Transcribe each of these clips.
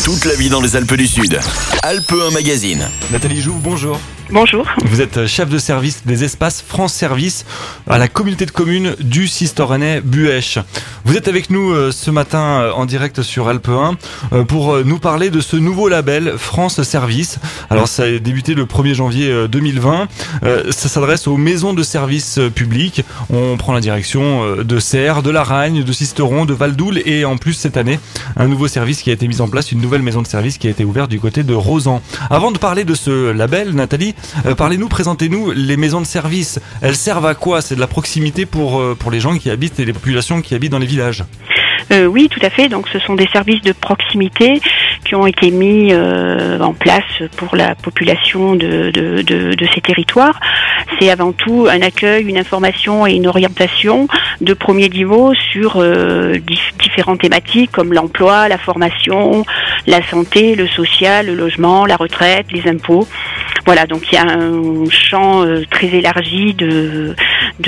Toute la vie dans les Alpes du Sud. Alpes 1 Magazine. Nathalie Jouve, bonjour. Bonjour. Vous êtes chef de service des espaces France Service à la communauté de communes du Sisteronais Buëch. Vous êtes avec nous ce matin en direct sur Alpes 1 pour nous parler de ce nouveau label France Service. Alors ça a débuté le 1er janvier 2020. Ça s'adresse aux maisons de services publics. On prend la direction de Serres, de Laragne, de Sisteron, de Valdoule et en plus cette année un nouveau service qui a été mis en place, une nouvelle maison de service qui a été ouverte du côté de Rozan. Avant de parler de ce label, Nathalie, présentez-nous les maisons de service. Elles servent à quoi? C'est de la proximité pour les gens qui habitent et les populations qui habitent dans les villages. Oui, tout à fait. Donc, ce sont des services de proximité qui ont été mis en place pour la population de ces territoires. C'est avant tout un accueil, une information et une orientation de premier niveau sur différentes thématiques comme l'emploi, la formation, la santé, le social, le logement, la retraite, les impôts. Voilà, donc il y a un champ très élargi de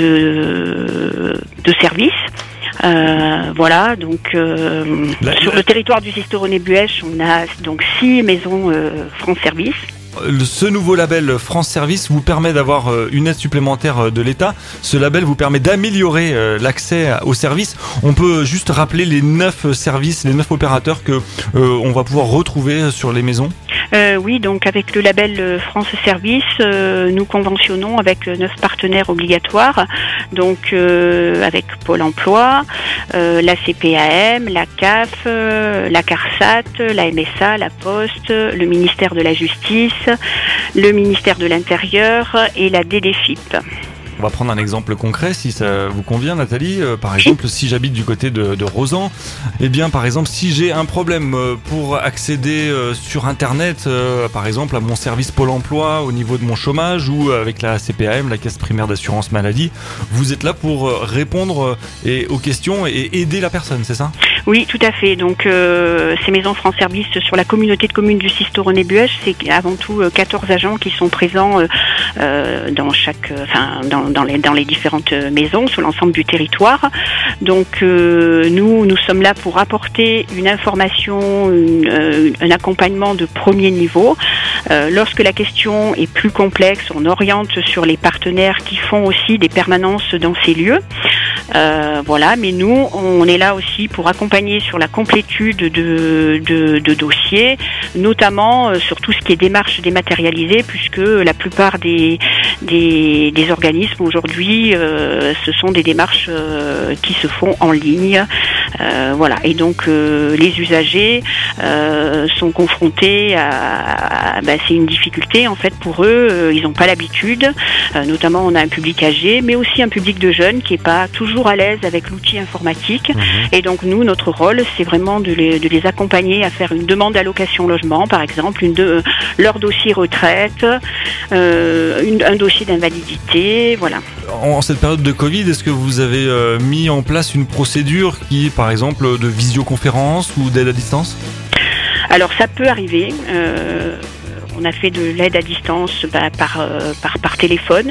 services. Voilà, donc sur le territoire du Sisteronais Buëch, on a donc 6 maisons France Service. Ce nouveau label France Service vous permet d'avoir une aide supplémentaire de l'État. Ce label vous permet d'améliorer l'accès aux services. On peut juste rappeler les 9 services, les 9 opérateurs que on va pouvoir retrouver sur les maisons. Oui, donc avec le label France Service, nous conventionnons avec 9 partenaires obligatoires, donc avec Pôle Emploi, la CPAM, la CAF, la CARSAT, la MSA, la Poste, le ministère de la Justice, le ministère de l'Intérieur et la DDFIP. On va prendre un exemple concret si ça vous convient, Nathalie. Par exemple, si j'habite du côté de Rozan, eh bien, par exemple, si j'ai un problème pour accéder sur Internet, par exemple, à mon service Pôle Emploi au niveau de mon chômage ou avec la CPAM, la Caisse primaire d'assurance maladie, vous êtes là pour répondre aux questions et aider la personne, c'est ça ? Oui, tout à fait. Donc, ces maisons France Service sur la communauté de communes du Sisteronais Buëch, c'est avant tout 14 agents qui sont présents dans les différentes maisons sur l'ensemble du territoire. Donc nous sommes là pour apporter une information, un accompagnement de premier niveau. Lorsque la question est plus complexe, on oriente sur les partenaires qui font aussi des permanences dans ces lieux. Voilà, mais nous, on est là aussi pour accompagner sur la complétude de dossiers, notamment sur tout ce qui est démarche dématérialisée, puisque la plupart des organismes aujourd'hui, ce sont des démarches qui se font en ligne. Voilà, et donc les usagers sont confrontés à c'est une difficulté en fait pour eux. Ils n'ont pas l'habitude. Notamment, on a un public âgé, mais aussi un public de jeunes qui n'est pas toujours à l'aise avec l'outil informatique. Et donc nous, notre rôle, c'est vraiment de les accompagner à faire une demande d'allocation logement, par exemple, leur dossier retraite, un dossier d'invalidité, voilà. En cette période de Covid, est-ce que vous avez mis en place une procédure qui est par exemple de visioconférence ou d'aide à distance ? Alors ça peut arriver. On a fait de l'aide à distance par téléphone,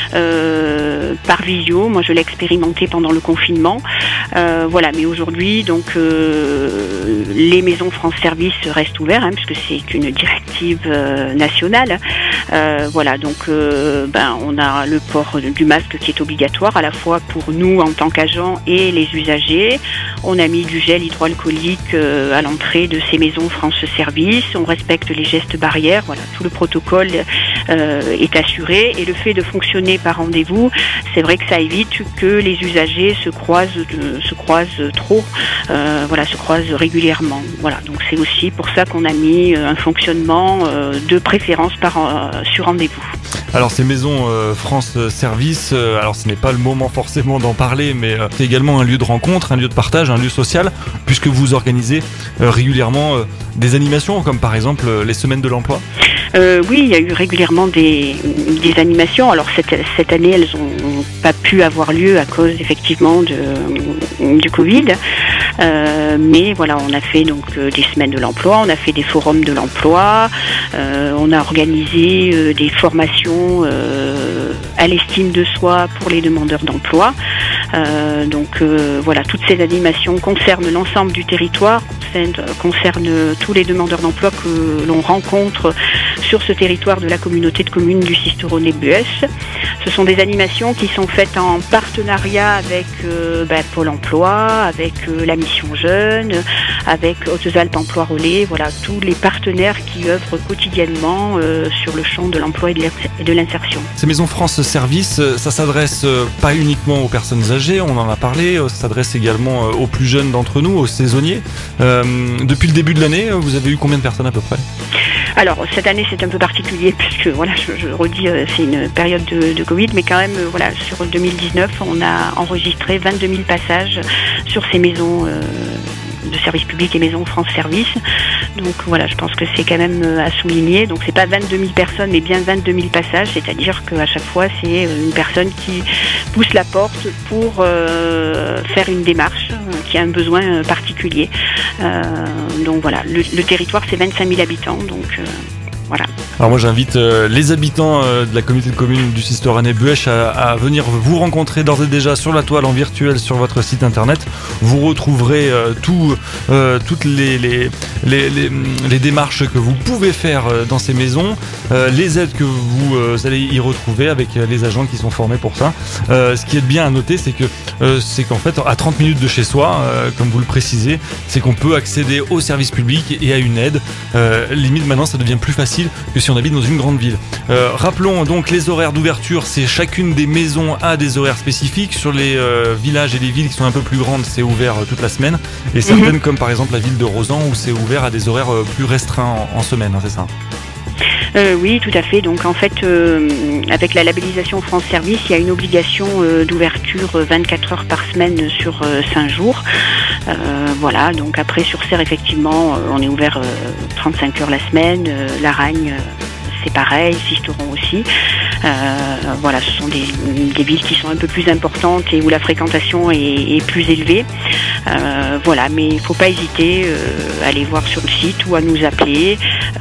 par visio. Moi, je l'ai expérimenté pendant le confinement. Voilà, mais aujourd'hui, donc les maisons France Service restent ouvertes, puisque c'est une directive nationale. Voilà, donc on a le port du masque qui est obligatoire à la fois pour nous en tant qu'agents et les usagers. On a mis du gel hydroalcoolique à l'entrée de ces maisons France Service. On respecte les gestes barrières. Voilà, tout le protocole est assuré, et le fait de fonctionner par rendez-vous, c'est vrai que ça évite que les usagers se croisent trop, se croisent régulièrement. Voilà, donc c'est aussi pour ça qu'on a mis un fonctionnement de préférence sur rendez-vous. Alors ces maisons France Service, alors ce n'est pas le moment forcément d'en parler, mais c'est également un lieu de rencontre, un lieu de partage, un lieu social, puisque vous organisez régulièrement des animations, comme par exemple les semaines de l'emploi. Oui, il y a eu régulièrement des animations. Alors cette année, elles n'ont pas pu avoir lieu à cause effectivement du Covid. Mais voilà, on a fait donc des semaines de l'emploi, on a fait des forums de l'emploi, on a organisé des formations à l'estime de soi pour les demandeurs d'emploi. Donc voilà, toutes ces animations concernent l'ensemble du territoire, concerne tous les demandeurs d'emploi que l'on rencontre sur ce territoire de la communauté de communes du Sisteronnet-Buëch. Ce sont des animations qui sont faites en partenariat avec Pôle emploi, avec la Mission Jeune, avec Hautes-Alpes Emploi Relais, voilà, tous les partenaires qui œuvrent quotidiennement sur le champ de l'emploi et de l'insertion. Ces maisons France Service, ça s'adresse pas uniquement aux personnes âgées, on en a parlé, ça s'adresse également aux plus jeunes d'entre nous, aux saisonniers. Depuis le début de l'année, vous avez eu combien de personnes à peu près ? Alors cette année c'est un peu particulier puisque voilà, je redis, c'est une période de Covid, mais quand même voilà, sur 2019 on a enregistré 22 000 passages sur ces maisons de service public et maisons France Service. Donc voilà, je pense que c'est quand même à souligner. Donc c'est pas 22 000 personnes, mais bien 22 000 passages, c'est-à-dire qu'à chaque fois c'est une personne qui pousse la porte pour faire une démarche, qui a un besoin particulier. Donc voilà, le territoire c'est 25 000 habitants, donc voilà. Alors moi j'invite les habitants de la communauté de communes du Sisteronnet-Buëch à venir vous rencontrer d'ores et déjà sur la toile en virtuel sur votre site internet. Vous retrouverez toutes les démarches que vous pouvez faire dans ces maisons, les aides que vous allez y retrouver avec les agents qui sont formés pour ça. Ce qui est bien à noter, c'est qu'en fait à 30 minutes de chez soi, comme vous le précisez, c'est qu'on peut accéder au service public et à une aide. Limite maintenant ça devient plus facile que si on habite dans une grande ville. Rappelons donc les horaires d'ouverture, c'est chacune des maisons a des horaires spécifiques. Sur les villages et les villes qui sont un peu plus grandes, c'est ouvert toute la semaine, et certaines comme par exemple la ville de Rozan où c'est ouvert à des horaires plus restreints en semaine, hein, c'est ça? Oui, tout à fait. Donc en fait, avec la labellisation France Service, il y a une obligation d'ouverture 24 heures par semaine sur 5 jours. Voilà, donc après sur Serres, effectivement, on est ouvert 35 heures la semaine. Laragne, c'est pareil, Sisteron aussi. Voilà, ce sont des villes qui sont un peu plus importantes et où la fréquentation est plus élevée. Voilà, mais il ne faut pas hésiter à aller voir sur le site ou à nous appeler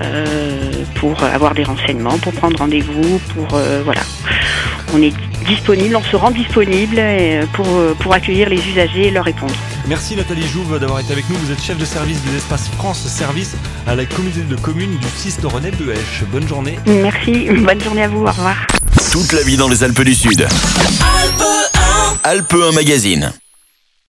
pour avoir des renseignements, pour prendre rendez-vous, voilà. On est disponible, on se rend disponible pour accueillir les usagers et leur répondre. Merci Nathalie Jouve d'avoir été avec nous. Vous êtes chef de service des espaces France Service à la communauté de communes du Sisteronnet-Buëch. Bonne journée. Merci, bonne journée à vous, au revoir. Toute la vie dans les Alpes du Sud. Alpes 1 Magazine.